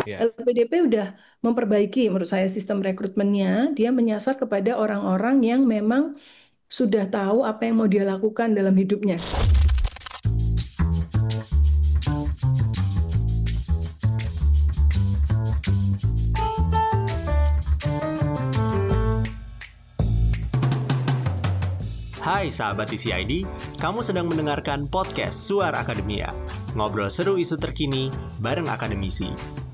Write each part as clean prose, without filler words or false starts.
Ya. LPDP udah memperbaiki menurut saya sistem rekrutmennya. Dia menyasar kepada orang-orang yang memang sudah tahu apa yang mau dia lakukan dalam hidupnya. Hai sahabat TCID, kamu sedang mendengarkan podcast Suara Akademia. Ngobrol seru isu terkini bareng akademisi.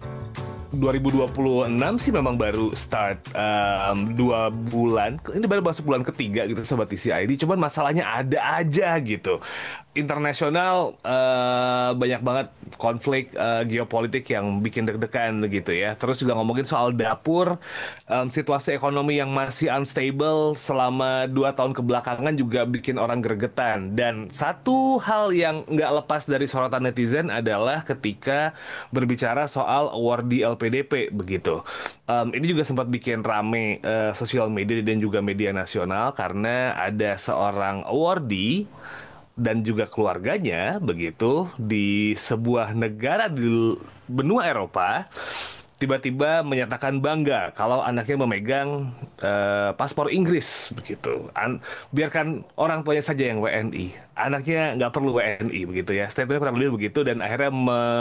2026 sih memang baru start 2 bulan. Ini baru masuk bulan ketiga gitu sobat TCID. Cuman masalahnya ada aja gitu. Internasional banyak banget konflik geopolitik yang bikin deg-degan gitu ya. Terus juga ngomongin soal dapur, situasi ekonomi yang masih unstable selama 2 tahun kebelakangan juga bikin orang gregetan. Dan satu hal yang nggak lepas dari sorotan netizen adalah ketika berbicara soal award di LPDP begitu. Ini juga sempat bikin rame sosial media dan juga media nasional karena ada seorang awardee dan juga keluarganya begitu di sebuah negara di benua Eropa tiba-tiba menyatakan bangga kalau anaknya memegang paspor Inggris begitu. Biarkan orang tuanya saja yang WNI, anaknya nggak perlu WNI begitu ya. Statementnya kurang lebih begitu dan akhirnya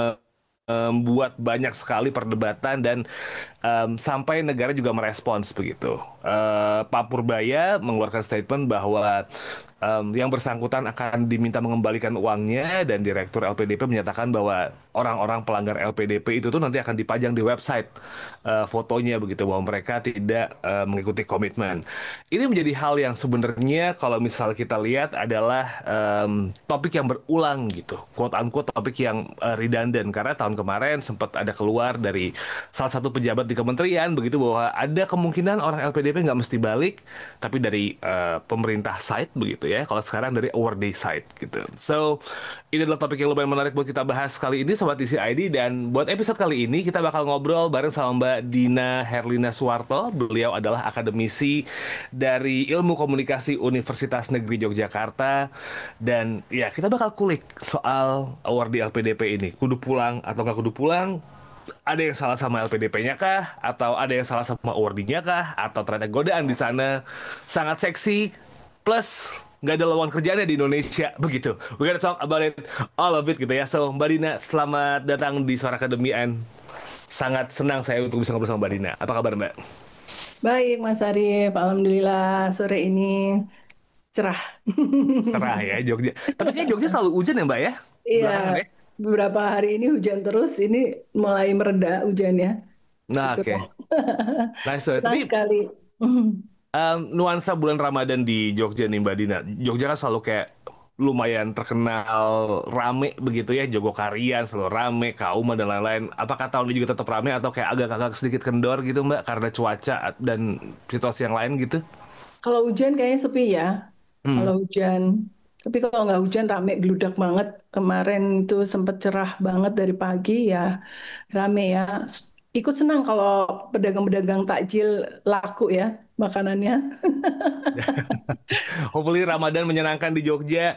membuat banyak sekali perdebatan dan sampai negara juga merespons begitu. Pak Purbaya mengeluarkan statement bahwa yang bersangkutan akan diminta mengembalikan uangnya dan Direktur LPDP menyatakan bahwa orang-orang pelanggar LPDP itu tuh nanti akan dipajang di website fotonya begitu bahwa mereka tidak mengikuti komitmen. Ini menjadi hal yang sebenarnya kalau misal kita lihat adalah topik yang berulang gitu, quote unquote topik yang redundant karena tahun kemarin sempat ada keluar dari salah satu pejabat di kementerian begitu bahwa ada kemungkinan orang LPDP nggak mesti balik, tapi dari pemerintah side begitu ya. Kalau sekarang dari awardee side gitu. So ini adalah topik yang lumayan menarik buat kita bahas kali ini Sobat TCID dan buat episode kali ini kita bakal ngobrol bareng sama Mbak Dina Herlina Suwarto. Beliau adalah akademisi dari Ilmu Komunikasi Universitas Negeri Yogyakarta dan ya kita bakal kulik soal award di LPDP ini. Kudu pulang atau nggak kudu pulang? Ada yang salah sama LPDP-nya kah? Atau ada yang salah sama awardee-nya kah? Atau ternyata godaan di sana sangat seksi plus nggak ada lowongan kerjaannya di Indonesia begitu. We gotta talk about it, all of it gitu ya. So Mbak Dina, selamat datang di Suara Akademian. Sangat senang saya untuk bisa ngobrol sama Mbak Dina. Apa kabar Mbak? Baik, Mas Arief. Alhamdulillah sore ini cerah. Cerah ya Jogja. Tapi kayaknya Jogja selalu hujan ya Mbak ya? Iya, Belakangan ya? beberapa hari ini hujan terus. Ini mulai mereda hujannya. Nah Syukur. oke. Nice. Senang Tapi sekali. nuansa bulan Ramadan di Jogja nih Mbak Dina. Jogja kan selalu kayak lumayan terkenal rame begitu ya, Jogokarian selalu rame, Kauman dan lain-lain. Apakah tahun ini juga tetap rame atau kayak agak-agak sedikit kendor gitu Mbak karena cuaca dan situasi yang lain gitu? Kalau hujan kayaknya sepi ya. Hmm. Kalau hujan. Tapi kalau nggak hujan rame geludak banget. Kemarin itu sempat cerah banget dari pagi ya rame ya. Ikut senang kalau pedagang-pedagang takjil laku ya makanannya. Hopefully Ramadan menyenangkan di Jogja.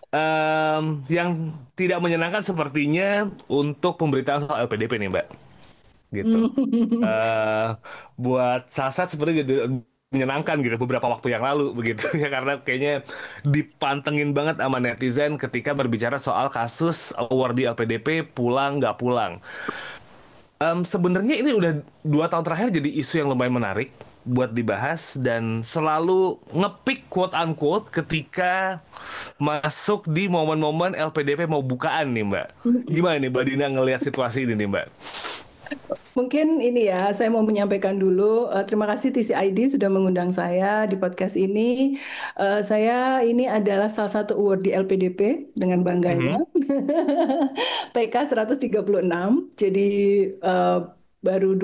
Yang tidak menyenangkan sepertinya untuk pemberitaan soal LPDP nih Mbak. Gitu. eh Buat Sasat seperti menyenangkan gitu beberapa waktu yang lalu begitu ya karena kayaknya dipantengin banget sama netizen ketika berbicara soal kasus award di LPDP pulang nggak pulang. Sebenarnya ini udah 2 tahun terakhir jadi isu yang lumayan menarik buat dibahas dan selalu ngepick quote unquote ketika masuk di momen-momen LPDP mau bukaan nih Mbak. Gimana nih Mbak Dina ngelihat situasi ini nih Mbak? Mungkin ini ya, saya mau menyampaikan dulu, terima kasih TCID sudah mengundang saya di podcast ini. Saya ini adalah salah satu award di LPDP dengan bangganya. Mhm. PK 136. Jadi eh, baru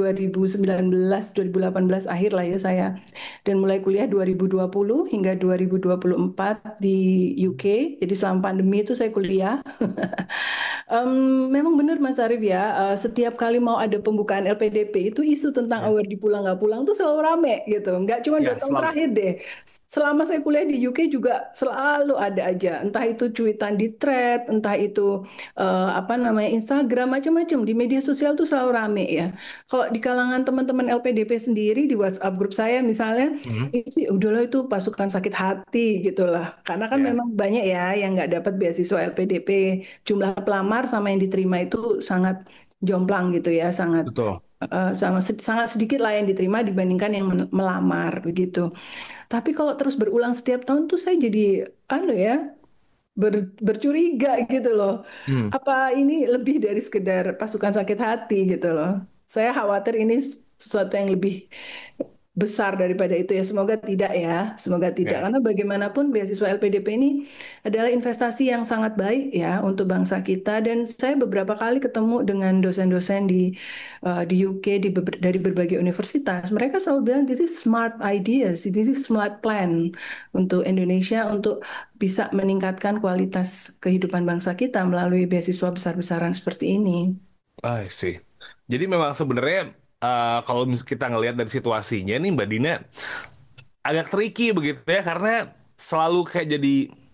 2019 2018 akhir lah ya saya, dan mulai kuliah 2020 hingga 2024 di UK. Jadi selama pandemi itu saya kuliah. Memang benar Mas Arief ya, setiap kali mau ada pembukaan LPDP itu isu tentang Ya, award pulang nggak pulang tuh selalu rame gitu. Nggak cuma ya 2 tahun selalu. terakhir deh. Selama saya kuliah di UK juga selalu ada aja. Entah itu cuitan di thread, entah itu apa namanya Instagram, macam-macam di media sosial tuh selalu rame ya. Kalau di kalangan teman-teman LPDP sendiri di WhatsApp grup saya misalnya, Hmm. itu sih udahlah itu pasukan sakit hati gitulah. Karena kan Ya, memang banyak ya yang nggak dapat beasiswa LPDP. Jumlah pelamar sama yang diterima itu sangat jomplang gitu ya, betul. sangat sedikit lah yang diterima dibandingkan yang melamar begitu. Tapi kalau terus berulang setiap tahun tuh saya jadi anu ya, bercuriga gitu loh. Hmm. Apa ini lebih dari sekedar pasukan sakit hati gitu loh. Saya khawatir ini sesuatu yang lebih besar daripada itu ya. Semoga tidak ya, semoga tidak. Ya. Karena bagaimanapun beasiswa LPDP ini adalah investasi yang sangat baik ya untuk bangsa kita. Dan saya beberapa kali ketemu dengan dosen-dosen di UK dari berbagai universitas. Mereka selalu bilang this is smart ideas, this is smart plan untuk Indonesia untuk bisa meningkatkan kualitas kehidupan bangsa kita melalui beasiswa besar-besaran seperti ini. I see. Jadi memang sebenarnya kalau kita ngelihat dari situasinya nih Mbak Dina agak tricky begitu ya karena selalu kayak jadi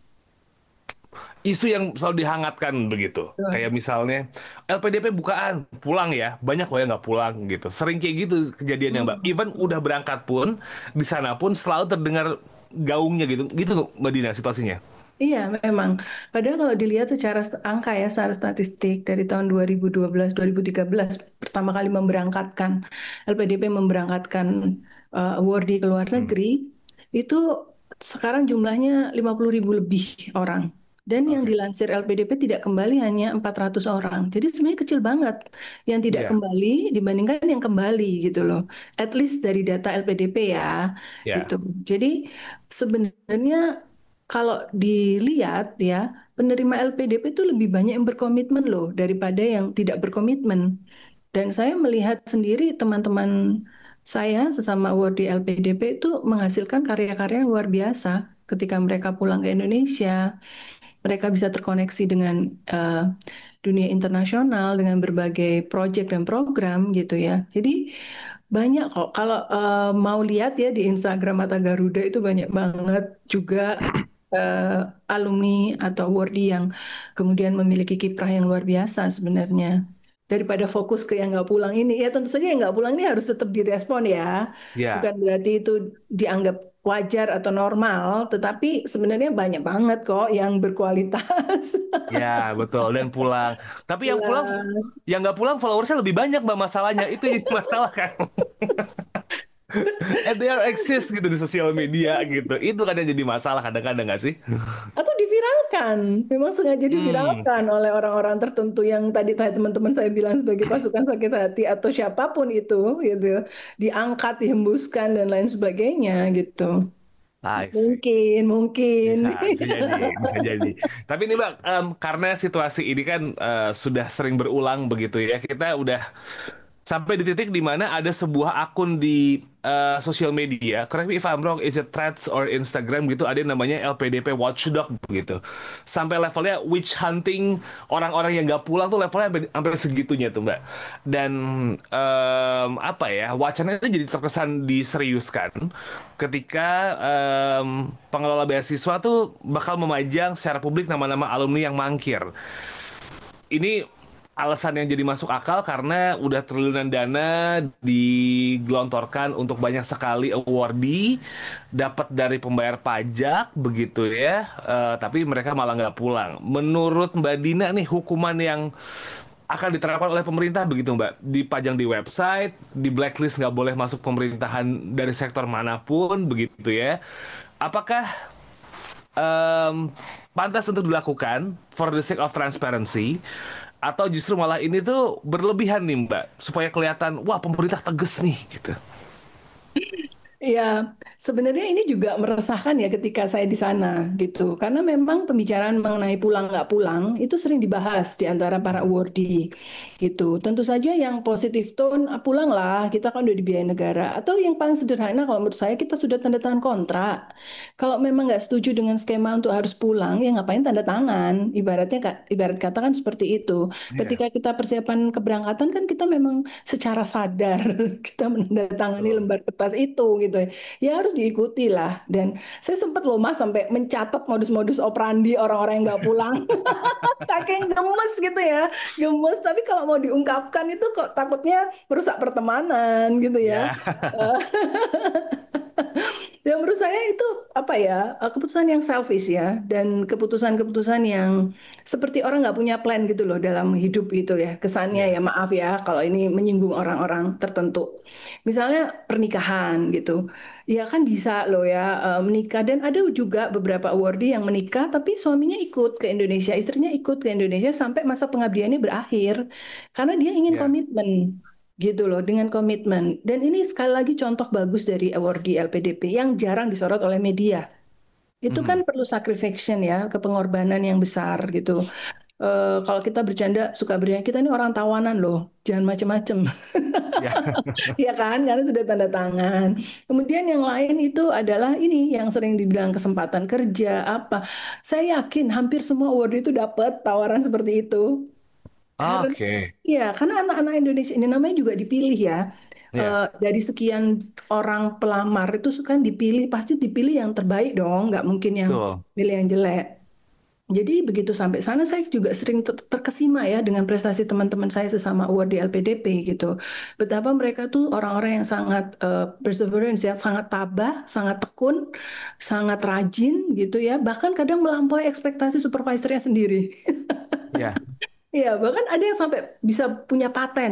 isu yang selalu dihangatkan begitu. Kayak misalnya LPDP bukaan, pulang ya. Banyak loh yang nggak pulang gitu. Sering kayak gitu kejadiannya Mbak. Hmm. Even udah berangkat pun, di sana pun selalu terdengar gaungnya gitu. Gitu Mbak Dina situasinya. Iya, memang. Padahal kalau dilihat secara angka ya, secara statistik dari tahun 2012-2013 pertama kali memberangkatkan LPDP memberangkatkan awardee ke luar Hmm. negeri itu sekarang jumlahnya 50.000 lebih orang. Dan yang Oke. dilansir LPDP tidak kembali hanya 400 orang. Jadi sebenarnya kecil banget yang tidak Iya, kembali dibandingkan yang kembali gitu loh. At least dari data LPDP ya, ya. gitu. Jadi sebenarnya kalau dilihat ya, penerima LPDP itu lebih banyak yang berkomitmen loh daripada yang tidak berkomitmen. Dan saya melihat sendiri teman-teman saya sesama awardee LPDP itu menghasilkan karya-karya yang luar biasa ketika mereka pulang ke Indonesia. Mereka bisa terkoneksi dengan dunia internasional dengan berbagai proyek dan program gitu ya. Jadi banyak kok. Kalau mau lihat ya di Instagram Mata Garuda itu banyak banget juga alumni atau awardee yang kemudian memiliki kiprah yang luar biasa sebenarnya. Daripada fokus ke yang nggak pulang ini, ya tentu saja yang nggak pulang ini harus tetap direspon ya. Ya. Bukan berarti itu dianggap wajar atau normal, tetapi sebenarnya banyak banget kok yang berkualitas. Ya, betul. Dan pulang. Tapi Pulang. yang nggak pulang followersnya lebih banyak Mbak masalahnya. Itu jadi masalah kan. And they are exist gitu di sosial media gitu. Itu kadang jadi masalah kadang-kadang nggak sih? Atau diviralkan, memang sengaja Hmm. diviralkan oleh orang-orang tertentu yang tadi teman-teman saya bilang sebagai pasukan sakit hati atau siapapun itu gitu, diangkat, dihembuskan dan lain sebagainya gitu. I see. Mungkin, mungkin. Bisa jadi, bisa jadi. Tapi ini Mbak, karena situasi ini kan sudah sering berulang begitu ya, kita udah sampai di titik di mana ada sebuah akun di sosial media, correct me if I'm wrong, is it Threads or Instagram gitu, ada yang namanya LPDP Watchdog begitu. Sampai levelnya witch hunting orang-orang yang nggak pulang tuh levelnya sampai segitunya tuh Mbak. Dan apa ya, wacananya itu jadi terkesan diseriuskan ketika pengelola beasiswa tuh bakal memajang secara publik nama-nama alumni yang mangkir. Ini alasan yang jadi masuk akal karena udah triliunan dana digelontorkan untuk banyak sekali awardee dapat dari pembayar pajak begitu ya. Tapi mereka malah nggak pulang. Menurut Mbak Dina nih hukuman yang akan diterapkan oleh pemerintah begitu Mbak, dipajang di website, di blacklist nggak boleh masuk pemerintahan dari sektor manapun begitu ya. Apakah pantas untuk dilakukan for the sake of transparency atau justru malah ini tuh berlebihan nih Mbak supaya kelihatan wah pemerintah tegas nih gitu. Ya, sebenarnya ini juga meresahkan ya ketika saya di sana gitu. Karena memang pembicaraan mengenai pulang nggak pulang itu sering dibahas di antara para awardee gitu. Tentu saja yang positif tone, "Ah, pulang lah, kita kan udah dibiayai negara." Atau yang paling sederhana kalau menurut saya kita sudah tanda tangan kontrak. Kalau memang nggak setuju dengan skema untuk harus pulang, ya ngapain tanda tangan? Ibaratnya ibarat kata kan seperti itu. Iya, Ketika kita persiapan keberangkatan kan kita memang secara sadar kita menandatangani betul. lembar kertas itu gitu ya. Ya harus diikuti lah. Dan saya sempat loh Mas sampai mencatat modus-modus operandi orang-orang yang nggak pulang. Saking gemes gitu ya, gemes. Tapi kalau mau diungkapkan itu kok takutnya merusak pertemanan gitu ya. Ya. Ya menurut saya itu apa ya keputusan yang selfish ya dan keputusan-keputusan yang seperti orang nggak punya plan gitu loh dalam hidup gitu ya kesannya ya Ya. maaf ya kalau ini menyinggung orang-orang tertentu misalnya pernikahan gitu ya kan bisa loh ya menikah dan ada juga beberapa awardee yang menikah tapi suaminya ikut ke Indonesia istrinya ikut ke Indonesia sampai masa pengabdiannya berakhir karena dia ingin Ya. komitmen gitu loh dengan komitmen dan ini sekali lagi contoh bagus dari awardee LPDP yang jarang disorot oleh media itu Mhm. kan perlu sacrifice ya kepengorbanan yang besar gitu. Kalau kita bercanda suka bercanda kita ini orang tawanan loh jangan macem-macem Ya. ya kan karena sudah tanda tangan kemudian yang lain itu adalah ini yang sering dibilang kesempatan kerja apa saya yakin hampir semua awardee itu dapat tawaran seperti itu karena Oke. ya, karena anak-anak Indonesia ini namanya juga dipilih ya. Ya. Dari sekian orang pelamar itu kan dipilih, pasti dipilih yang terbaik dong, nggak mungkin yang Betul. pilih yang jelek. Jadi begitu sampai sana saya juga sering terkesima ya dengan prestasi teman-teman saya sesama award di LPDP gitu. Betapa mereka tuh orang-orang yang sangat perseverance ya, sangat tabah, sangat tekun, sangat rajin gitu ya. Bahkan kadang melampaui ekspektasi supervisornya sendiri. Ya. Iya, bahkan ada yang sampai bisa punya paten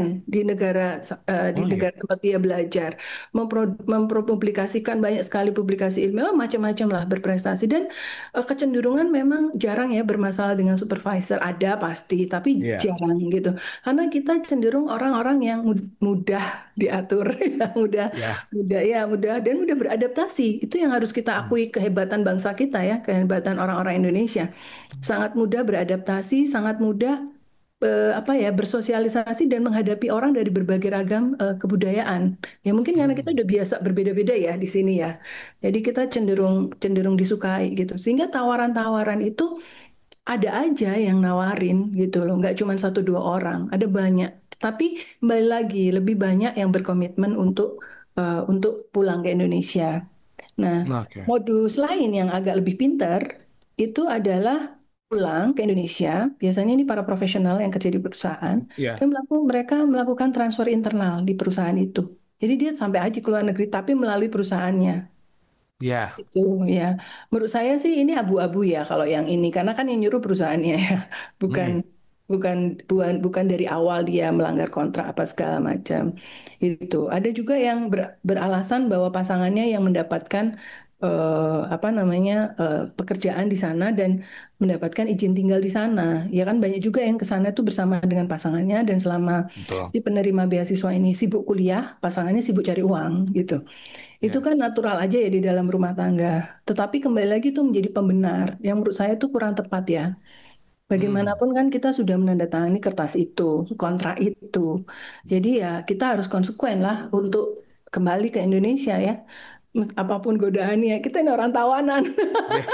di Oh iya. negara tempat dia belajar, mempublikasikan banyak sekali publikasi ilmiah, macam-macam lah berprestasi dan kecenderungan memang jarang ya bermasalah dengan supervisor ada pasti, tapi Iya. jarang gitu. Karena kita cenderung orang-orang yang mudah diatur, ya, mudah, Ya. mudah ya, mudah dan mudah beradaptasi. Itu yang harus kita Hmm. akui kehebatan bangsa kita ya, kehebatan orang-orang Indonesia. Sangat mudah beradaptasi, sangat mudah apa ya bersosialisasi dan menghadapi orang dari berbagai ragam kebudayaan. Ya mungkin karena kita Hmm. udah biasa berbeda-beda ya di sini ya. Jadi kita cenderung cenderung disukai gitu. Sehingga tawaran-tawaran itu ada aja yang nawarin gitu loh. Nggak cuma satu dua orang, ada banyak. Tapi kembali lagi lebih banyak yang berkomitmen untuk pulang ke Indonesia. Nah, Oke. modus lain yang agak lebih pintar itu adalah pulang ke Indonesia. Biasanya ini para profesional yang kerja di perusahaan Ya. dan mereka melakukan transfer internal di perusahaan itu. Jadi dia sampai aja ke luar negeri tapi melalui perusahaannya. Ya. Itu ya. Menurut saya sih ini abu-abu ya kalau yang ini karena kan yang nyuruh perusahaannya ya. Bukan Hmm. bukan bukan dari awal dia melanggar kontrak apa segala macam. Itu. Ada juga yang beralasan bahwa pasangannya yang mendapatkan apa namanya pekerjaan di sana dan mendapatkan izin tinggal di sana. Ya kan banyak juga yang ke sana itu bersama dengan pasangannya dan selama Betul. si penerima beasiswa ini sibuk kuliah, pasangannya sibuk cari uang gitu. Itu Ya. kan natural aja ya di dalam rumah tangga. Tetapi kembali lagi itu menjadi pembenar yang menurut saya itu kurang tepat ya. Hmm. Bagaimanapun kan kita sudah menandatangani kertas itu, kontrak itu. Jadi ya kita harus konsekuen lah untuk kembali ke Indonesia ya. Apapun godaannya, kita ini orang tawanan. Ya.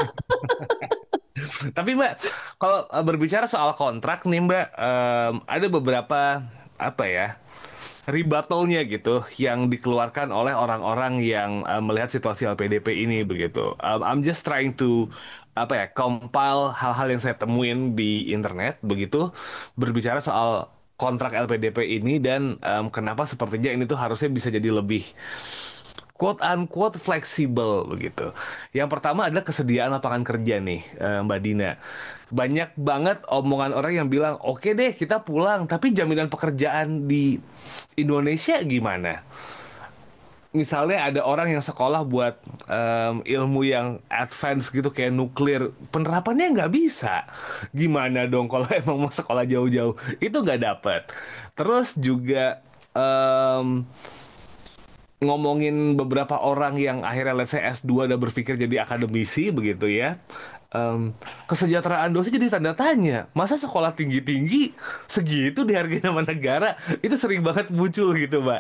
Tapi Mbak, kalau berbicara soal kontrak nih Mbak, ada beberapa apa ya rebuttalnya gitu yang dikeluarkan oleh orang-orang yang melihat situasi LPDP ini begitu. I'm just trying to apa ya compile hal-hal yang saya temuin di internet begitu berbicara soal kontrak LPDP ini dan kenapa sepertinya ini tuh harusnya bisa jadi lebih quote unquote fleksibel begitu. Yang pertama adalah kesediaan lapangan kerja nih, Mbak Dina. Banyak banget omongan orang yang bilang, oke deh kita pulang, tapi jaminan pekerjaan di Indonesia gimana? Misalnya ada orang yang sekolah buat ilmu yang advance gitu kayak nuklir, penerapannya nggak bisa. Gimana dong kalau emang mau sekolah jauh-jauh? Itu nggak dapet. Terus juga ngomongin beberapa orang yang akhirnya let's say S2 dan berpikir jadi akademisi begitu ya. Kesejahteraan dosen jadi tanda tanya. Masa sekolah tinggi-tinggi segitu dihargai sama negara? Itu sering banget muncul gitu, Mbak.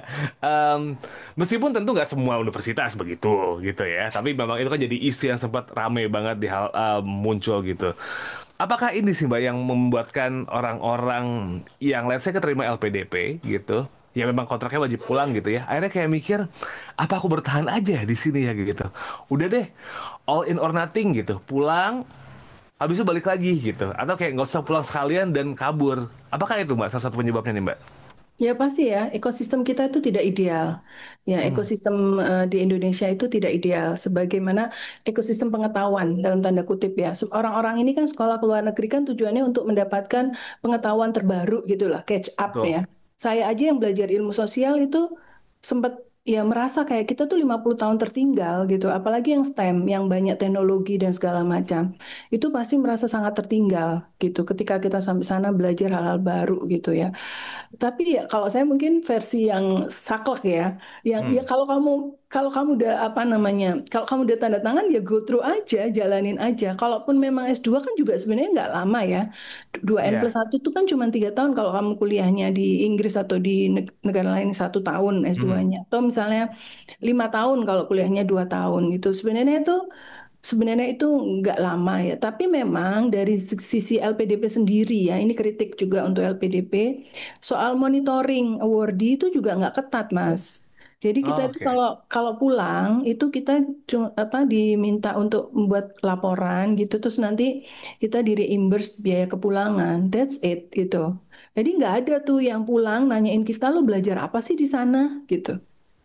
Meskipun tentu nggak semua universitas begitu gitu ya. Tapi memang itu kan jadi isu yang sempat rame banget di hal muncul gitu. Apakah ini sih Mbak yang membuatkan orang-orang yang let's say keterima LPDP gitu, ya memang kontraknya wajib pulang gitu ya. Akhirnya kayak mikir, apa aku bertahan aja di sini ya gitu. Udah deh, all in or nothing gitu. Pulang, habis itu balik lagi gitu. Atau kayak nggak usah pulang sekalian dan kabur. Apakah itu Mbak salah satu penyebabnya nih Mbak? Ya pasti ya, ekosistem kita itu tidak ideal. Ya, Hmm. ekosistem di Indonesia itu tidak ideal. Sebagaimana ekosistem pengetahuan dalam tanda kutip ya. Orang-orang ini kan sekolah ke luar negeri kan tujuannya untuk mendapatkan pengetahuan terbaru gitu lah, catch up Betul. ya. Saya aja yang belajar ilmu sosial itu sempat ya merasa kayak kita tuh 50 tahun tertinggal gitu. Apalagi yang STEM, yang banyak teknologi dan segala macam. Itu pasti merasa sangat tertinggal gitu ketika kita sampai sana belajar hal-hal baru gitu ya. Tapi ya kalau saya mungkin versi yang saklek ya, yang ya Hmm. kalau kamu udah apa namanya, kalau kamu udah tanda tangan ya go through aja, jalanin aja. Kalaupun memang S2 kan juga sebenarnya nggak lama ya. 2N plus Ya. 1 itu kan cuma 3 tahun kalau kamu kuliahnya di Inggris atau di negara lain 1 tahun Hmm. S2-nya. Atau misalnya 5 tahun kalau kuliahnya 2 tahun gitu. Sebenarnya itu nggak lama ya, tapi memang dari sisi LPDP sendiri ya, ini kritik juga untuk LPDP, soal monitoring awardee itu juga nggak ketat, Mas. Jadi kita Oh, itu oke. kalau kalau pulang itu kita diminta untuk membuat laporan gitu, terus nanti kita di reimburse biaya kepulangan, that's it gitu. Jadi nggak ada tuh yang pulang nanyain kita lo belajar apa sih di sana gitu.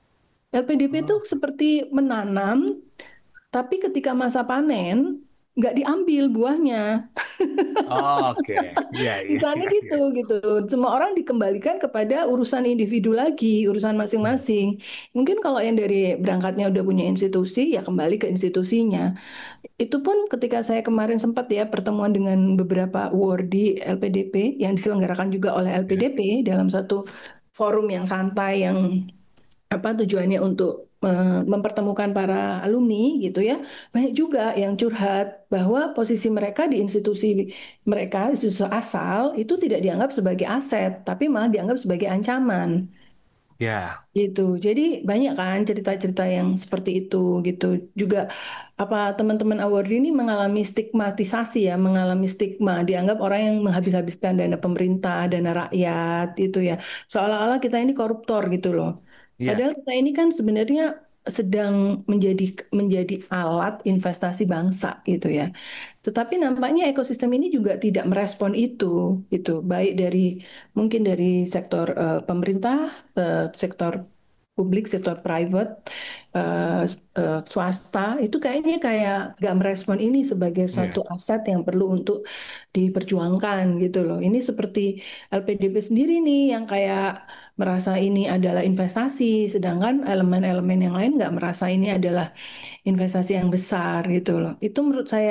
LPDP itu Oh, seperti menanam tapi ketika masa panen, nggak diambil buahnya. oh, oke. Iya, Di iya, sana iya, iya. gitu, gitu. Semua orang dikembalikan kepada urusan individu lagi, urusan Hmm. masing-masing. Mungkin kalau yang dari berangkatnya udah punya institusi, ya kembali ke institusinya. Itu pun ketika saya kemarin sempat ya pertemuan dengan beberapa awardee LPDP yang diselenggarakan juga oleh Ya. LPDP dalam satu forum yang santai yang tujuannya untuk mempertemukan para alumni gitu ya. Banyak juga yang curhat bahwa posisi mereka di institusi mereka, institusi asal itu tidak dianggap sebagai aset, tapi malah dianggap sebagai ancaman Ya. gitu. Jadi banyak kan cerita-cerita yang seperti itu gitu. Juga teman-teman award ini mengalami stigmatisasi ya, mengalami stigma, dianggap orang yang menghabis-habiskan dana pemerintah, dana rakyat itu ya. Seolah-olah kita ini koruptor gitu loh. Ya. Padahal kita ini kan sebenarnya sedang menjadi menjadi alat investasi bangsa gitu ya. Tetapi nampaknya ekosistem ini juga tidak merespon itu baik dari mungkin dari sektor pemerintah, sektor publik, sektor private, eh, swasta itu kayaknya kayak nggak merespon ini sebagai suatu Ya. aset yang perlu untuk diperjuangkan gitu loh. Ini seperti LPDP sendiri nih yang kayak merasa ini adalah investasi, sedangkan elemen-elemen yang lain nggak merasa ini adalah investasi yang besar gitu loh. Itu menurut saya.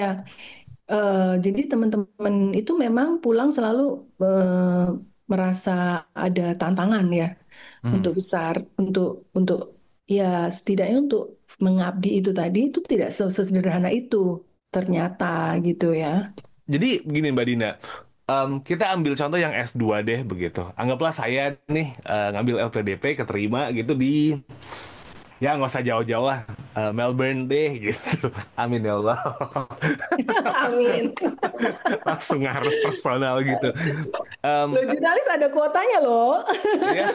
Jadi teman-teman itu memang pulang selalu eh, merasa ada tantangan ya Hmm. untuk besar, untuk ya setidaknya untuk mengabdi itu tadi itu tidak sesederhana itu ternyata gitu ya. Jadi begini Mbak Dina, kita ambil contoh yang S2 deh begitu. Anggaplah saya nih ngambil LPDP keterima gitu di ya nggak usah jauh-jauh lah, Melbourne deh gitu. Amin ya Allah. Amin. Langsung ngaruh personal gitu. Em, Loh, jurnalis ada kuotanya loh. ya.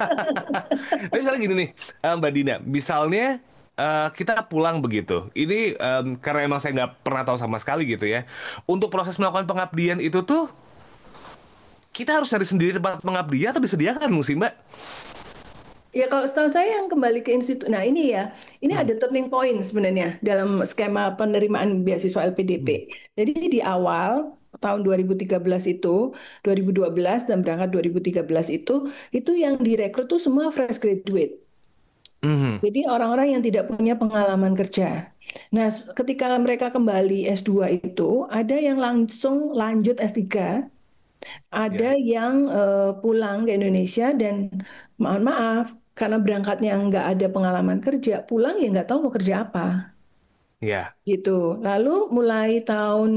Tapi misalnya gini nih, Mbak Dina, misalnya kita pulang begitu. Ini karena emang saya nggak pernah tahu sama sekali gitu ya. Untuk proses melakukan pengabdian itu tuh kita harus cari sendiri tempat pengabdian atau disediakan mesti Mbak? Ya kalau setahu saya yang kembali ke institut, nah ini ya, ini Hmm. ada turning point sebenarnya dalam skema penerimaan beasiswa LPDP. Hmm. Jadi di awal tahun 2013 itu, 2012 dan berangkat 2013 itu yang direkrut tuh semua fresh graduate. Hmm. Jadi orang-orang yang tidak punya pengalaman kerja. Nah, ketika mereka kembali S2 itu, ada yang langsung lanjut S3, ada Ya. yang pulang ke Indonesia dan mohon maaf, karena berangkatnya nggak ada pengalaman kerja, pulang ya nggak tahu mau kerja apa. Ya, Gitu. Lalu mulai tahun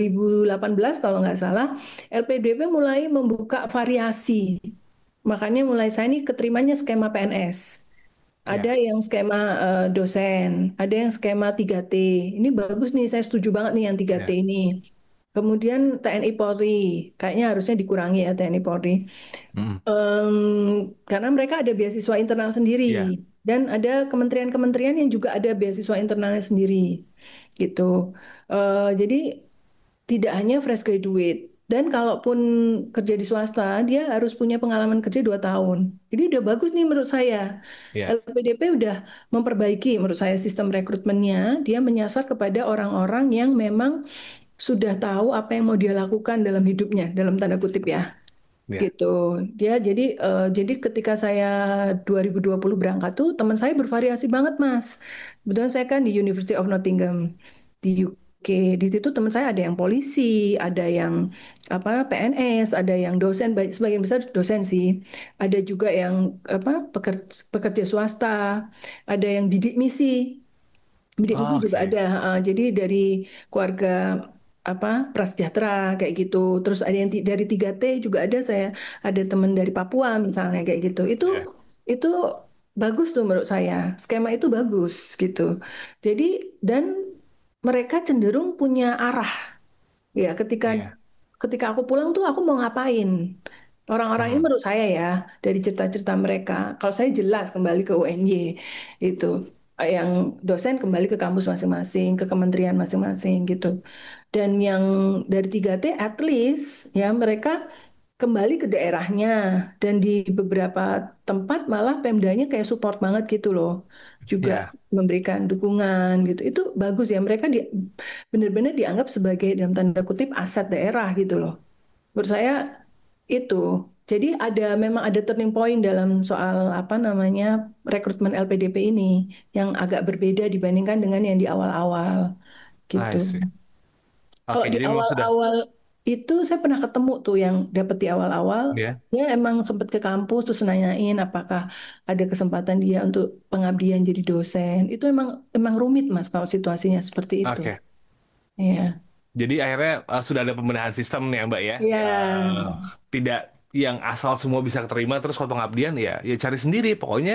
2018 kalau nggak salah, LPDP mulai membuka variasi. Makanya mulai saya ini keterimanya skema PNS. Ada ya, yang skema dosen, ada yang skema 3T. Ini bagus nih, saya setuju banget nih yang 3T ya. ini. Kemudian TNI Polri, kayaknya harusnya dikurangi ya TNI Polri. Mm. Karena mereka ada beasiswa internal Ya, sendiri dan ada kementerian-kementerian yang juga ada beasiswa internalnya sendiri gitu. Jadi tidak hanya fresh graduate dan kalaupun kerja di swasta dia harus punya pengalaman kerja 2 tahun. Jadi udah bagus nih menurut saya. ya, LPDP udah memperbaiki menurut saya sistem rekrutmennya. Dia menyasar kepada orang-orang yang memang sudah tahu apa yang mau dia lakukan dalam hidupnya, dalam tanda kutip ya. ya. Gitu. Dia jadi ketika saya 2020 berangkat tuh teman saya bervariasi banget, Mas. Kebetulan saya kan di University of Nottingham di UK. Di situ teman saya ada yang polisi, ada yang apa PNS, ada yang dosen, sebagian besar dosen sih. Ada juga yang apa pekerja swasta, ada yang bidik misi. Bidik misi juga Oke. ada. Jadi dari keluarga apa prasejahtera kayak gitu. Terus ada yang dari 3T juga ada saya. Ada teman dari Papua misalnya kayak gitu. Ya, Itu bagus tuh menurut saya. Skema itu bagus gitu. Jadi dan mereka cenderung punya arah. Ya, ketika ya. ketika aku pulang tuh aku mau ngapain? Orang-orang ini Hmm. menurut saya ya dari cerita-cerita mereka. Kalau saya jelas kembali ke UNY itu yang dosen kembali ke kampus masing-masing, ke kementerian masing-masing gitu. Dan yang dari 3T at least ya mereka kembali ke daerahnya dan di beberapa tempat malah Pemdanya kayak support banget gitu loh. Juga Ya, memberikan dukungan gitu. Itu bagus ya. Mereka benar-benar dianggap sebagai dalam tanda kutip aset daerah gitu loh. Menurut saya itu. Jadi memang ada turning point dalam soal apa namanya rekrutmen LPDP ini yang agak berbeda dibandingkan dengan yang di awal-awal gitu. I see. Kalau Oke, di jadi memang sudah. awal-awal itu saya pernah ketemu tuh yang dapat di awal-awal, Ya. dia emang sempat ke kampus terus nanyain apakah ada kesempatan dia untuk pengabdian jadi dosen. Itu emang rumit Mas kalau situasinya seperti itu. Oke. Iya. Jadi akhirnya sudah ada pembenahan sistem nih ya, Mbak ya. Iya. Tidak yang asal semua bisa terima terus kalau pengabdian ya cari sendiri. Pokoknya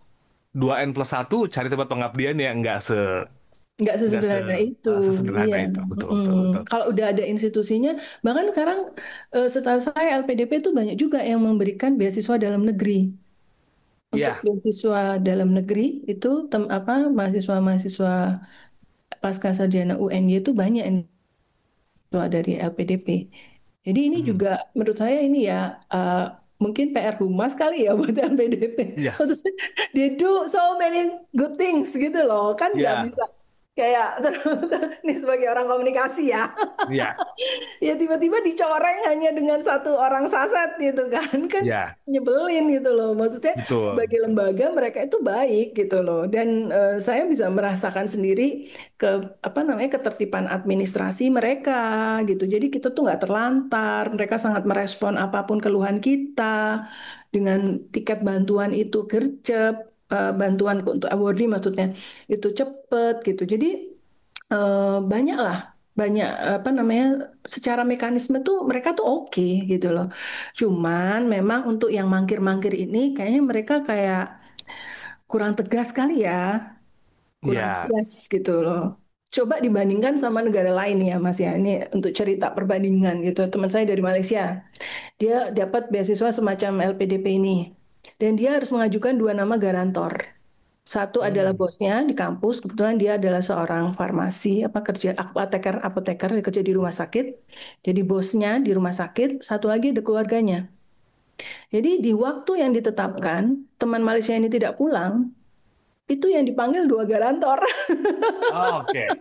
2N+1 cari tempat pengabdian yang Nggak nggak sesederhana itu, iya. sesederhana itu. Betul, betul, betul. Kalau udah ada institusinya, bahkan sekarang setahu saya LPDP itu banyak juga yang memberikan beasiswa dalam negeri. Untuk Ya, beasiswa dalam negeri itu apa mahasiswa-mahasiswa pasca sarjana UNY itu banyak yang beasiswa dari LPDP. Jadi ini hmm, juga menurut saya ini ya mungkin PR Humas kali ya buat LPDP. ya, Maksudnya dia do so many good things gitu loh, kan nggak ya, bisa kayak ini sebagai orang komunikasi ya. ya, Ya tiba-tiba dicoreng hanya dengan satu orang saset gitu kan kan ya, nyebelin gitu loh maksudnya betul. sebagai lembaga mereka itu baik gitu loh dan saya bisa merasakan sendiri ke apa namanya ketertiban administrasi mereka gitu jadi kita tuh nggak terlantar mereka sangat merespon apapun keluhan kita dengan tiket bantuan itu gercep bantuan untuk awardee maksudnya itu cepet gitu jadi banyak lah banyak apa namanya secara mekanisme tuh mereka tuh oke gitu loh cuman memang untuk yang mangkir-mangkir ini kayaknya mereka kayak kurang tegas kali ya kurang Ya, tegas gitu loh coba dibandingkan sama negara lain ya Mas ya ini untuk cerita perbandingan gitu teman saya dari Malaysia dia dapat beasiswa semacam LPDP ini dan dia harus mengajukan 2 nama garantor. Satu adalah hmm, bosnya di kampus, kebetulan dia adalah seorang farmasi, apa kerja apoteker, dia kerja di rumah sakit. Jadi bosnya di rumah sakit, satu lagi ada keluarganya. Jadi di waktu yang ditetapkan, teman Malaysia ini tidak pulang, itu yang dipanggil 2 garantor. oke,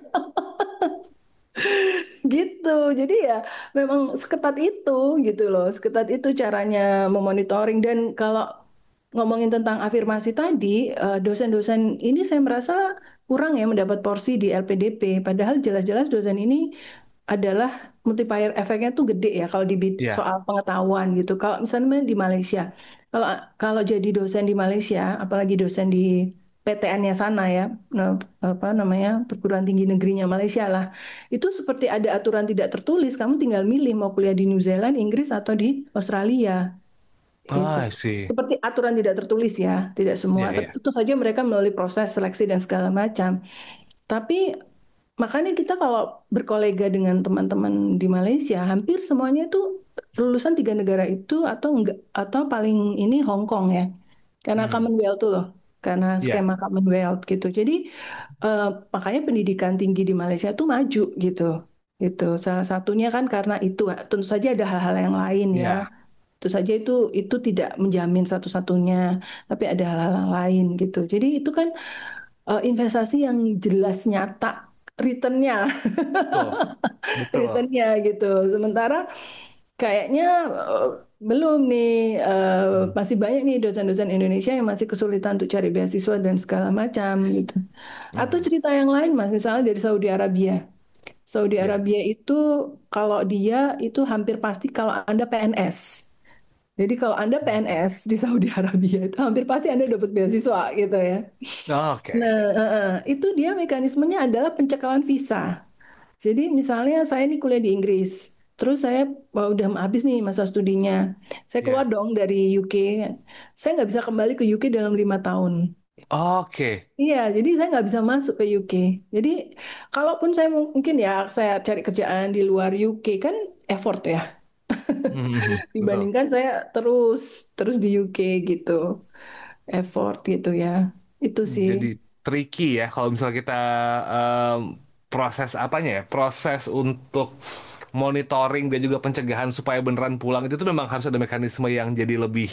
Gitu. Jadi ya memang seketat itu gitu loh. Seketat itu caranya memonitoring dan kalau ngomongin tentang afirmasi tadi, dosen-dosen ini saya merasa kurang ya mendapat porsi di LPDP. Padahal jelas-jelas dosen ini adalah multiplier efeknya tuh gede ya kalau di Ya. soal pengetahuan gitu. Kalau misalnya di Malaysia, kalau kalau jadi dosen di Malaysia, apalagi dosen di PTN-nya sana ya, nah, apa namanya perguruan tinggi negerinya Malaysia lah, itu seperti ada aturan tidak tertulis. Kamu tinggal milih mau kuliah di New Zealand, Inggris atau di Australia Oh, gitu. I see. Seperti aturan tidak tertulis ya, tidak semua. Ya, Tapi ya. tentu saja mereka melalui proses seleksi dan segala macam. Tapi makanya kita kalau berkolega dengan teman-teman di Malaysia, hampir semuanya itu lulusan tiga negara itu atau enggak atau paling ini Hong Kong ya, karena Hmm. Commonwealth tuh loh, karena Ya. skema Commonwealth gitu. Jadi eh, makanya pendidikan tinggi di Malaysia tuh maju gitu, gitu. Salah satunya kan karena itu. Tentu saja ada hal-hal yang lain ya. Ya. Tentu saja itu tidak menjamin satu-satunya, tapi ada hal-hal yang lain gitu. Jadi itu kan investasi yang jelas nyata returnnya, Betul. Betul. returnnya gitu. Sementara kayaknya belum nih, Hmm. masih banyak nih dosen-dosen Indonesia yang masih kesulitan untuk cari beasiswa dan segala macam gitu. Atau Hmm. cerita yang lain, Mas, misalnya dari Saudi Arabia. Saudi Ya. Arabia itu kalau dia itu hampir pasti kalau Anda PNS. Jadi kalau Anda PNS di Saudi Arabia itu hampir pasti Anda dapat beasiswa gitu ya. Oke. Nah, itu dia mekanismenya adalah pencekalan visa. Jadi misalnya saya ini kuliah di Inggris, terus saya udah habis nih masa studinya, saya keluar Ya. dong dari UK, saya nggak bisa kembali ke UK dalam 5 tahun. Oke. Iya, jadi saya nggak bisa masuk ke UK. Jadi kalaupun saya mungkin ya saya cari kerjaan di luar UK kan effort ya, Hmm. Betul. dibandingkan saya terus terus di UK gitu, effort gitu ya. Itu sih. Jadi tricky ya kalau misalnya kita em, proses apanya ya, proses untuk monitoring dan juga pencegahan supaya beneran pulang itu tuh memang harus ada mekanisme yang jadi lebih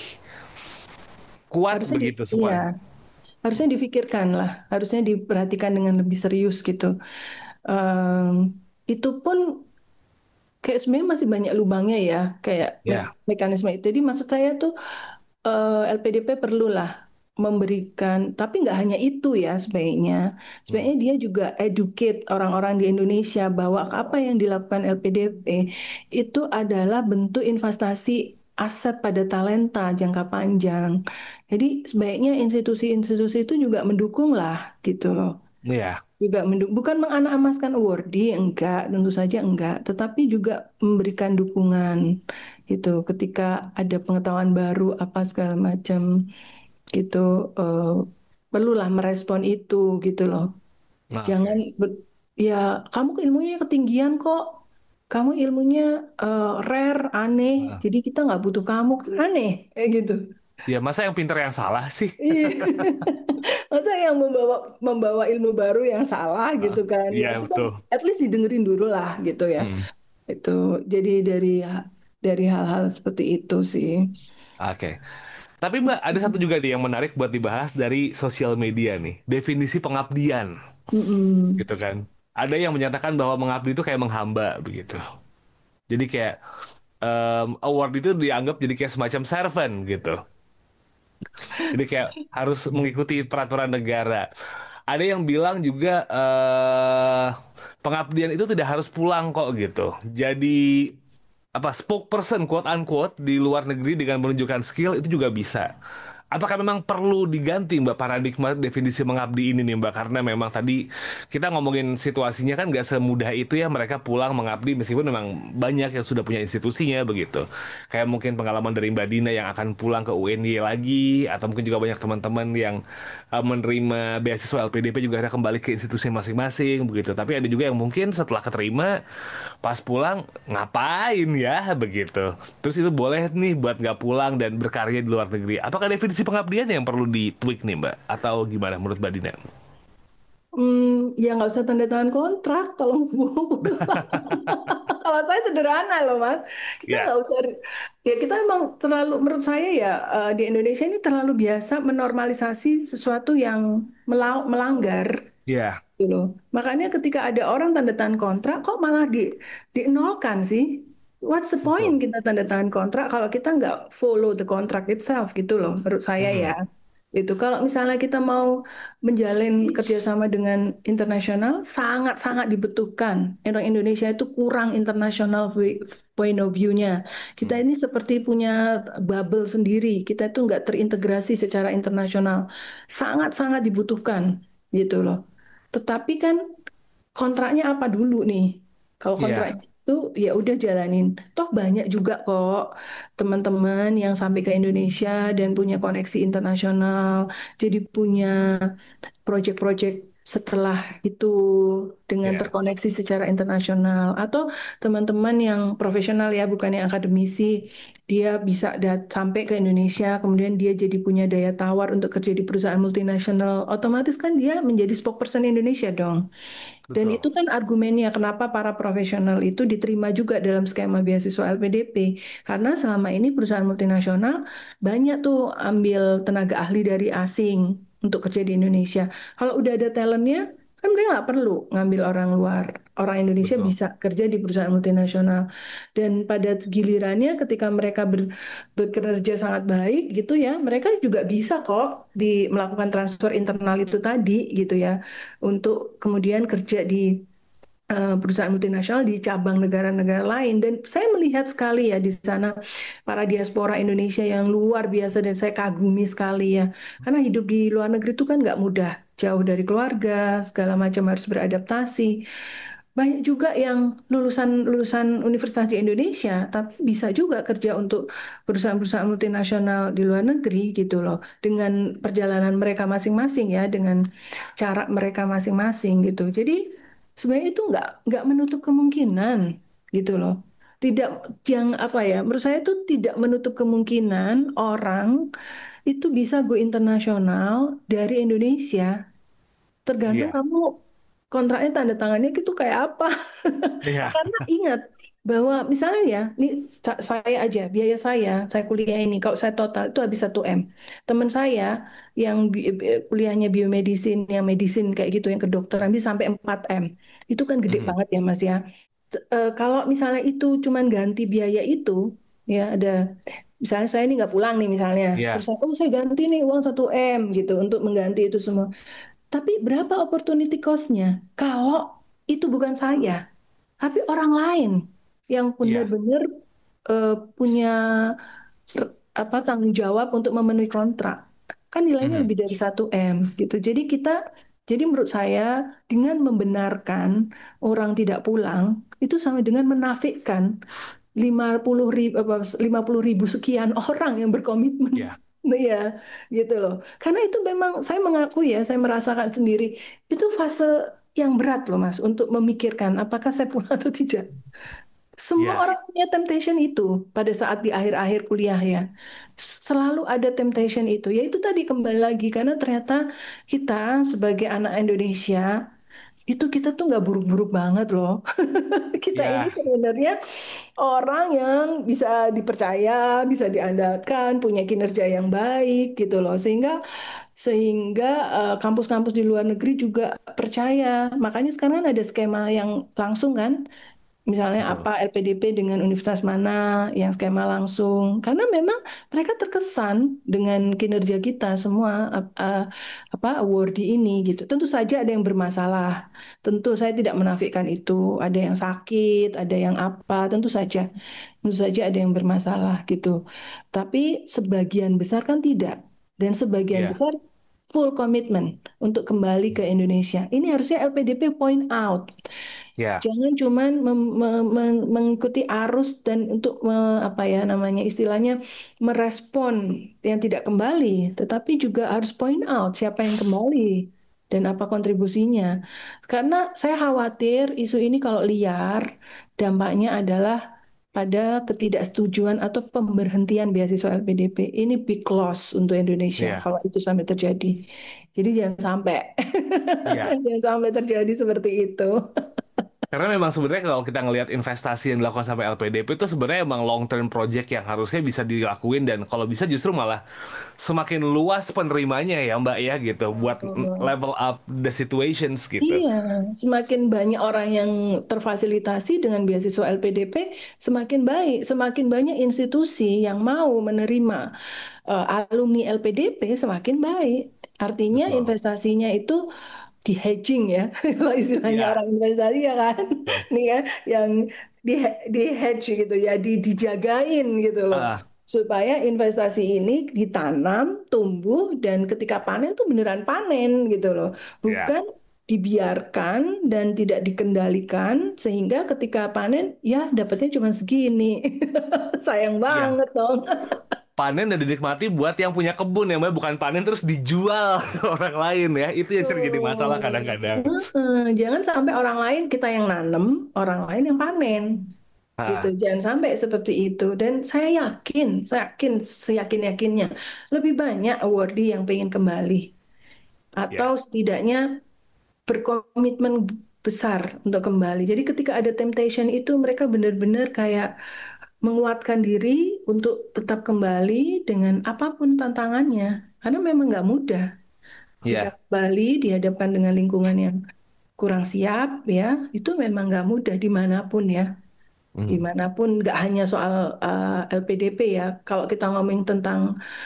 kuat Harusnya begitu iya, supaya. harusnya difikirkan lah, harusnya diperhatikan dengan lebih serius gitu. Em, itu pun kayak sebenarnya masih banyak lubangnya ya, kayak Ya. mekanisme itu. Jadi maksud saya tuh LPDP perlulah memberikan, tapi nggak hanya itu ya sebaiknya. Hmm. Sebaiknya dia juga educate orang-orang di Indonesia bahwa apa yang dilakukan LPDP itu adalah bentuk investasi aset pada talenta jangka panjang. Jadi sebaiknya institusi-institusi itu juga mendukung lah gitu loh. Ya. Juga bukan menganak-emaskan awardee, enggak, tentu saja enggak, tetapi juga memberikan dukungan gitu ketika ada pengetahuan baru apa segala macam gitu, eh, perlulah merespon itu gitu loh. Nah, Jangan oke. ya kamu ilmunya ketinggian kok, kamu ilmunya rare, aneh, Nah. jadi kita nggak butuh kamu, aneh kayak gitu. Ya masa yang pinter yang salah sih? Iya. Masa yang membawa membawa ilmu baru yang salah Ah, gitu kan. Ya iya maksudnya betul. at least didengerin dulu lah gitu ya. Hmm. Itu jadi dari hal-hal seperti itu sih. Oke. Tapi Mbak, ada satu juga nih yang menarik buat dibahas dari sosial media nih. Definisi pengabdian, Mm-mm. gitu kan. Ada yang menyatakan bahwa mengabdi itu kayak menghamba, begitu. Jadi kayak award itu dianggap jadi kayak semacam servant, gitu. Jadi kayak harus mengikuti peraturan negara. Ada yang bilang juga pengabdian itu tidak harus pulang kok, gitu. Jadi apa spokesperson quote unquote di luar negeri dengan menunjukkan skill itu juga bisa. Apakah memang perlu diganti Mbak paradigma definisi mengabdi ini nih Mbak? Karena memang tadi kita ngomongin situasinya kan nggak semudah itu ya mereka pulang mengabdi meskipun memang banyak yang sudah punya institusinya begitu. Kayak mungkin pengalaman dari Mbak Dina yang akan pulang ke UNY lagi atau mungkin juga banyak teman-teman yang menerima beasiswa LPDP juga akhirnya kembali ke institusi masing-masing begitu. Tapi ada juga yang mungkin setelah keterima pas pulang ngapain ya begitu. Terus itu boleh nih buat nggak pulang dan berkarya di luar negeri. Apakah definisi pengabdian yang perlu di-tweak nih Mbak? Atau gimana menurut Mbak Dina? Ya nggak usah tanda tangan kontrak kalau mau pulang. Kalau saya sederhana loh Mas, kita Ya, nggak usah, ya kita emang terlalu, menurut saya ya di Indonesia ini terlalu biasa menormalisasi sesuatu yang melanggar ya, gitu loh. Makanya ketika ada orang tanda tangan kontrak, kok malah dienolkan sih? What's the point betul. kita tanda tangan kontrak kalau kita nggak follow the contract itself gitu loh, menurut saya ya. Mhm. Itu kalau misalnya kita mau menjalin kerjasama dengan internasional, sangat-sangat dibutuhkan. Orang Indonesia itu kurang international point of view-nya. Kita ini seperti punya bubble sendiri. Kita itu nggak terintegrasi secara internasional. Sangat-sangat dibutuhkan, gitu loh. Tetapi kan kontraknya apa dulu nih? Kalau Iya, kontraknya itu ya udah jalanin. Toh banyak juga kok teman-teman yang sampai ke Indonesia dan punya koneksi internasional, jadi punya proyek-proyek setelah itu dengan iya, terkoneksi secara internasional, atau teman-teman yang profesional ya, bukan yang akademisi, dia bisa sampai ke Indonesia, kemudian dia jadi punya daya tawar untuk kerja di perusahaan multinasional, otomatis kan dia menjadi spokesperson Indonesia dong. Dan betul. itu kan argumennya kenapa para profesional itu diterima juga dalam skema beasiswa LPDP. Karena selama ini perusahaan multinasional banyak tuh ambil tenaga ahli dari asing untuk kerja di Indonesia. Kalau udah ada talentnya, kan mereka nggak perlu ngambil orang luar. Orang Indonesia Betul. bisa kerja di perusahaan multinasional. Dan pada gilirannya ketika mereka bekerja sangat baik gitu ya, mereka juga bisa kok melakukan transfer internal itu tadi gitu ya, untuk kemudian kerja di perusahaan multinasional di cabang negara-negara lain. Dan saya melihat sekali ya di sana para diaspora Indonesia yang luar biasa, dan saya kagumi sekali ya. Karena hidup di luar negeri itu kan nggak mudah. Jauh dari keluarga, segala macam harus beradaptasi. Banyak juga yang lulusan universitas di Indonesia, tapi bisa juga kerja untuk perusahaan-perusahaan multinasional di luar negeri gitu loh. Dengan perjalanan mereka masing-masing ya, dengan cara mereka masing-masing gitu. Jadi sebenarnya itu nggak menutup kemungkinan gitu loh. Tidak, yang apa ya? Menurut saya itu tidak menutup kemungkinan orang itu bisa go internasional dari Indonesia. Tergantung Iya, kamu kontraknya tanda tangannya itu kayak apa. iya. Karena ingat bahwa misalnya ya, ini saya aja, biaya saya kuliah ini, kalau saya total itu habis 1 M. Teman saya yang kuliahnya biomedicine, yang medicine kayak gitu, yang kedokteran bisa sampai 4 M. Itu kan gede Mhm. banget ya Mas ya. Kalau misalnya itu cuman ganti biaya itu, ya ada, misalnya saya ini nggak pulang nih misalnya, terus Iya, saya ganti nih uang 1 M gitu untuk mengganti itu semua. Tapi berapa opportunity cost-nya? Kalau itu bukan saya, tapi orang lain yang iya, benar-benar punya tanggung jawab untuk memenuhi kontrak, kan nilainya mhm. lebih dari 1 M gitu. Jadi menurut saya dengan membenarkan orang tidak pulang itu sama dengan menafikan 50.000 sekian orang yang berkomitmen. Iya, Nah, ya, gitu loh. Karena itu memang saya mengaku ya, saya merasakan sendiri itu fase yang berat loh Mas untuk memikirkan apakah saya pulang atau tidak. Semua iya, orang punya temptation itu pada saat di akhir-akhir kuliah ya. Selalu ada temptation itu. Ya itu tadi kembali lagi karena ternyata kita sebagai anak Indonesia itu kita tuh nggak buruk-buruk banget loh. Kita ini iya, sebenarnya orang yang bisa dipercaya, bisa diandalkan, punya kinerja yang baik gitu loh. Sehingga kampus-kampus di luar negeri juga percaya. Makanya sekarang kan ada skema yang langsung kan. Misalnya betul. apa LPDP dengan universitas mana yang skema langsung. Karena memang mereka terkesan dengan kinerja kita semua awardee ini gitu. Tentu saja ada yang bermasalah. Tentu saya tidak menafikan itu. Ada yang sakit, ada yang apa, tentu saja. Tentu saja ada yang bermasalah gitu. Tapi sebagian besar kan tidak. Dan sebagian Iya, besar full komitmen untuk kembali ke Indonesia. Ini harusnya LPDP point out. iya, Jangan cuman mengikuti arus dan untuk apa ya namanya istilahnya merespon yang tidak kembali, tetapi juga harus point out siapa yang kembali dan apa kontribusinya. Karena saya khawatir isu ini kalau liar, dampaknya adalah pada ketidaksetujuan atau pemberhentian beasiswa LPDP. Ini big loss untuk Indonesia iya, kalau itu sampai terjadi. Jadi jangan sampai iya. jangan sampai terjadi seperti itu. Karena memang sebenarnya kalau kita ngelihat investasi yang dilakukan sampai LPDP itu sebenarnya emang long term project yang harusnya bisa dilakuin, dan kalau bisa justru malah semakin luas penerimanya ya Mbak ya gitu, buat level up the situations gitu. Iya, semakin banyak orang yang terfasilitasi dengan beasiswa LPDP, semakin baik, semakin banyak institusi yang mau menerima alumni LPDP, semakin baik. Artinya Betul. investasinya itu di hedging ya, kalau istilahnya Iya, orang investasi ya kan, betul. nih ya, yang di hedge gitu ya, dijagain gitu loh. Ah, Supaya investasi ini ditanam, tumbuh, dan ketika panen tuh beneran panen gitu loh. ya. Bukan dibiarkan dan tidak dikendalikan sehingga ketika panen ya dapatnya cuma segini. Sayang Iya. banget dong. Panen dan dinikmati buat yang punya kebun ya Mbak, bukan panen terus dijual ke orang lain ya. Itu yang sering jadi masalah Tuh. kadang-kadang. Jangan sampai orang lain kita yang nanam, orang lain yang panen. Gitu. Ah, Jangan sampai seperti itu. Dan saya yakin, seyakin-yakinnya lebih banyak awardee yang pengen kembali atau ya. setidaknya berkomitmen besar untuk kembali. Jadi ketika ada temptation itu mereka benar-benar kayak menguatkan diri untuk tetap kembali dengan apapun tantangannya. Karena memang nggak mudah. Ketika Ya. kembali dihadapkan dengan lingkungan yang kurang siap ya, itu memang nggak mudah dimanapun ya. Hmm. Dimanapun nggak hanya soal LPDP ya. Kalau kita ngomong tentang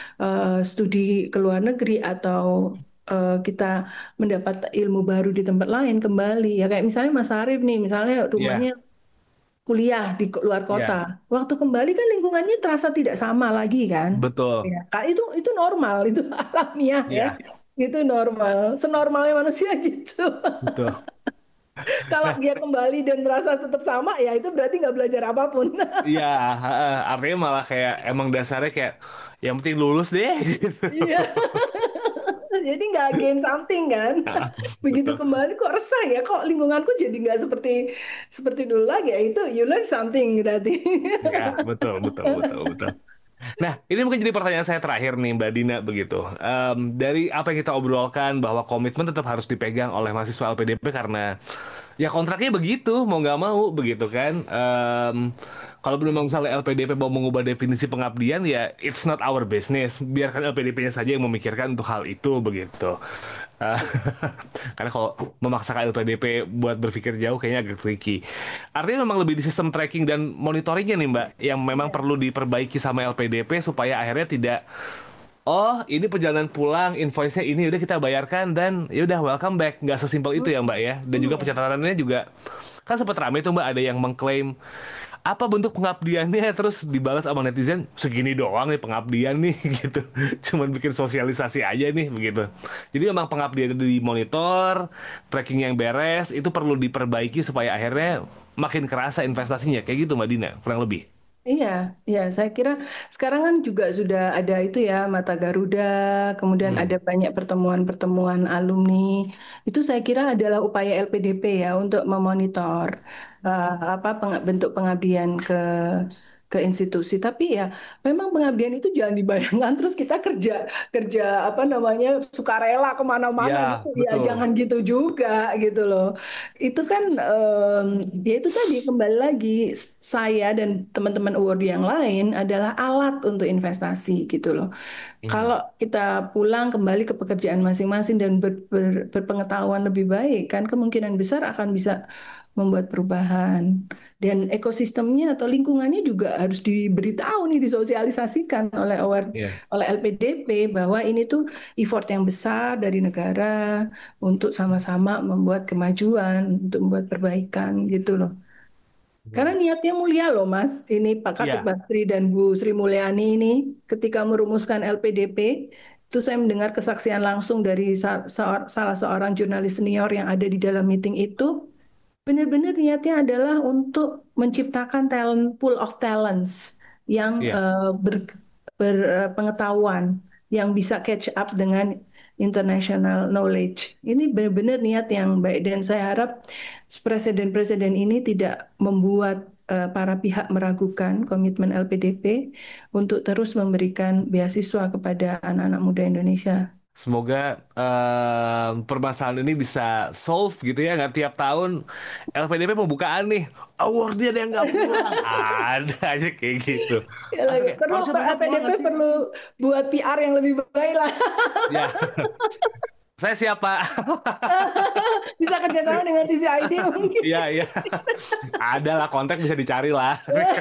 studi ke luar negeri atau kita mendapat ilmu baru di tempat lain kembali ya kayak misalnya Mas Arif nih, misalnya rumahnya Ya. kuliah di luar kota. Ya. Waktu kembali kan lingkungannya terasa tidak sama lagi kan? Betul. Ya, Kak, itu normal, itu alamiah ya. Ya. Itu normal, senormalnya manusia gitu. Betul. Kalau Nah, dia kembali dan merasa tetap sama, ya itu berarti nggak belajar apapun. iya, artinya malah kayak emang dasarnya kayak yang penting lulus deh gitu. Iya, jadi nggak gain something kan. Ah, Begitu betul. kembali kok resah ya, kok lingkunganku jadi nggak seperti seperti dulu lagi ya. Itu you learn something berarti. Ya, betul, betul, betul, betul. Nah, ini mungkin jadi pertanyaan saya terakhir nih, Mbak Dina, begitu. Dari apa yang kita obrolkan, bahwa komitmen tetap harus dipegang oleh mahasiswa LPDP karena ya kontraknya begitu, mau nggak mau, begitu kan. Kalau memang misalnya LPDP mau mengubah definisi pengabdian, ya it's not our business. Biarkan LPDP-nya saja yang memikirkan untuk hal itu, begitu. Eh, Karena kalau memaksakan LPDP buat berpikir jauh kayaknya agak tricky. Artinya memang lebih di sistem tracking dan monitoringnya nih Mbak, yang memang perlu diperbaiki sama LPDP supaya akhirnya tidak, oh ini perjalanan pulang, invoice-nya ini udah kita bayarkan dan ya udah welcome back. Nggak sesimpel itu ya Mbak ya. Dan juga Iya. pencatatannya juga kan sempat rame tuh Mbak, ada yang mengklaim apa bentuk pengabdiannya, terus dibalas sama netizen segini doang nih pengabdian nih gitu, cuman bikin sosialisasi aja nih begitu. Jadi memang pengabdian itu dimonitor, tracking yang beres itu perlu diperbaiki supaya akhirnya makin kerasa investasinya kayak gitu Mbak Dina kurang lebih. Iya, iya, saya kira sekarang kan juga sudah ada itu ya, Mata Garuda, kemudian Hmm. ada banyak pertemuan-pertemuan alumni. Itu saya kira adalah upaya LPDP ya untuk memonitor apa bentuk pengabdian ke institusi. Tapi ya memang pengabdian itu jangan dibayangkan terus kita kerja kerja apa namanya sukarela kemana-mana Ya, gitu. Ya betul. jangan gitu juga gitu loh. Itu kan ya itu tadi kembali lagi saya dan teman-teman award yang lain adalah alat untuk investasi gitu loh. Hmm. Kalau kita pulang kembali ke pekerjaan masing-masing dan berpengetahuan lebih baik kan kemungkinan besar akan bisa membuat perubahan dan ekosistemnya atau lingkungannya juga harus diberitahu nih disosialisasikan Ya. oleh LPDP bahwa ini tuh effort yang besar dari negara untuk sama-sama membuat kemajuan, untuk membuat perbaikan gitu loh. Karena Hmm. niatnya mulia loh Mas. Ini Pak Katut Ya. Bastri dan Bu Sri Mulyani ini ketika merumuskan LPDP, itu saya mendengar kesaksian langsung dari salah seorang jurnalis senior yang ada di dalam meeting itu. Benar-benar niatnya adalah untuk menciptakan pool of talents yang Ya. berpengetahuan, yang bisa catch up dengan international knowledge. Ini benar-benar niat yang baik dan saya harap presiden-presiden ini tidak membuat para pihak meragukan komitmen LPDP untuk terus memberikan beasiswa kepada anak-anak muda Indonesia. Semoga permasalahan ini bisa solve gitu ya, nggak tiap tahun LPDP pembukaan nih, awardnya ada yang nggak pulang, ada aja kayak gitu. Ya, Langsung kayak, perlu harusnya mereka pulang LPDP nggak sih? perlu buat PR yang lebih baik lah. Ya, saya siapa? Bisa kerjasama dengan TCID mungkin. Iya, iya. Ada lah, kontak bisa dicari lah.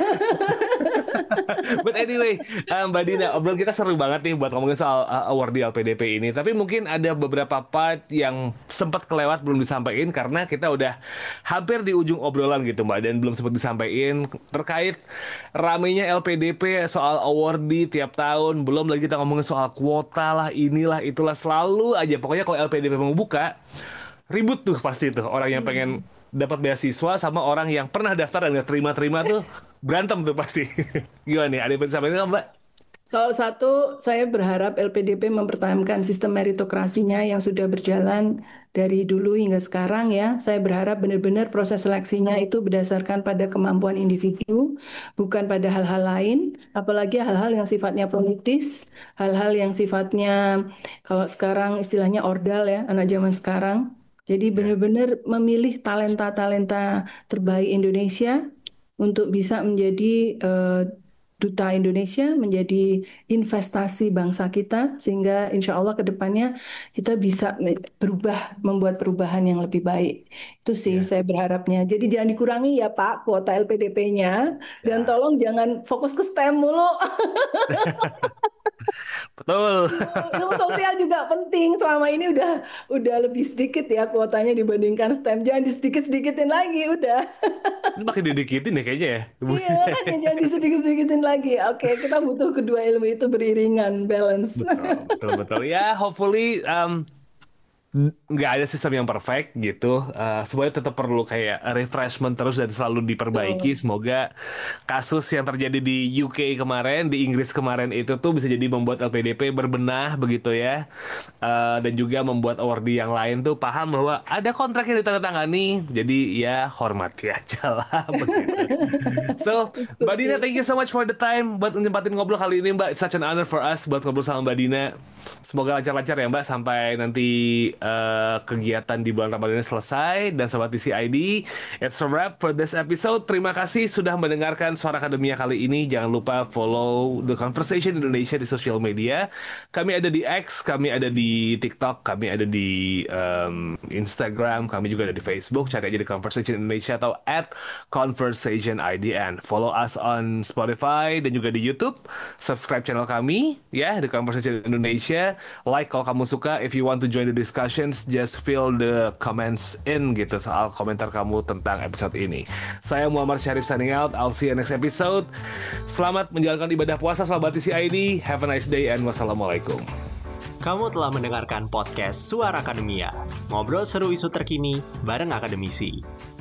But anyway, Mbak Dina, obrolan kita seru banget nih buat ngomongin soal award di LPDP ini. Tapi mungkin ada beberapa part yang sempat kelewat belum disampaikan karena kita udah hampir di ujung obrolan gitu, Mbak, dan belum sempat disampaikan terkait ramenya LPDP soal award di tiap tahun. Belum lagi kita ngomongin soal kuota lah, inilah itulah, selalu aja. Pokoknya kalau LPDP mau buka, ribut tuh pasti tuh orang yang pengen dapat beasiswa sama orang yang pernah daftar dan nggak terima-terima tuh berantem tuh pasti. Gimana nih? Ada yang pengen sampaikan nggak, Mbak? Kalau satu, saya berharap LPDP mempertahankan sistem meritokrasinya yang sudah berjalan dari dulu hingga sekarang ya. Saya berharap benar-benar proses seleksinya itu berdasarkan pada kemampuan individu, bukan pada hal-hal lain, apalagi hal-hal yang sifatnya politis, hal-hal yang sifatnya kalau sekarang istilahnya ordal ya, anak zaman sekarang. Jadi benar-benar memilih talenta-talenta terbaik Indonesia untuk bisa menjadi duta Indonesia, menjadi investasi bangsa kita, sehingga insya Allah ke depannya kita bisa berubah, membuat perubahan yang lebih baik. Itu sih Ya, saya berharapnya. Jadi jangan dikurangi ya Pak kuota LPDP-nya, dan ya. tolong jangan fokus ke STEM mulu. Betul. Ilmu sosial juga penting. Selama ini udah lebih sedikit ya kuotanya dibandingkan STEM. Jangan disedikit-sedikitin lagi, udah. Ini makin didikitin ya kayaknya ya. Iya, makanya jangan disedikit-sedikitin lagi. Oke, kita butuh kedua ilmu itu beriringan, balance. Betul, betul, betul. Ya, hopefully nggak ada sistem yang perfect gitu. Semuanya tetap perlu kayak refreshment terus dan selalu diperbaiki. Betul. Semoga kasus yang terjadi di UK kemarin, di Inggris kemarin itu tuh bisa jadi membuat LPDP berbenah begitu ya. Dan juga membuat awardee yang lain tuh paham bahwa ada kontrak yang ditandatangani. Jadi ya hormati aja lah begitu. So, Mbak Dina, thank you so much for the time buat nyempatin ngobrol kali ini, Mbak. It's such an honor for us buat ngobrol sama Mbak Dina. Semoga lancar-lancar ya, Mbak, sampai nanti kegiatan di bulan Ramadan ini selesai. Dan Sobat TCID, it's a wrap for this episode. Terima kasih sudah mendengarkan Suara Akademia kali ini. Jangan lupa follow The Conversation Indonesia di sosial media. Kami ada di X, kami ada di TikTok, kami ada di Instagram, kami juga ada di Facebook. Cari aja di Conversation Indonesia atau @ConversationIDN. Follow us on Spotify dan juga di YouTube. Subscribe channel kami ya, The Conversation Indonesia. Like kalau kamu suka. If you want to join the discussions, just fill the comments in gitu soal komentar kamu tentang episode ini. Saya Muhammad Syarif signing out. I'll see you next episode. Selamat menjalankan ibadah puasa Sobat TCID. Have a nice day and wassalamualaikum. Kamu telah mendengarkan podcast Suara Akademia. Ngobrol seru isu terkini bareng akademisi.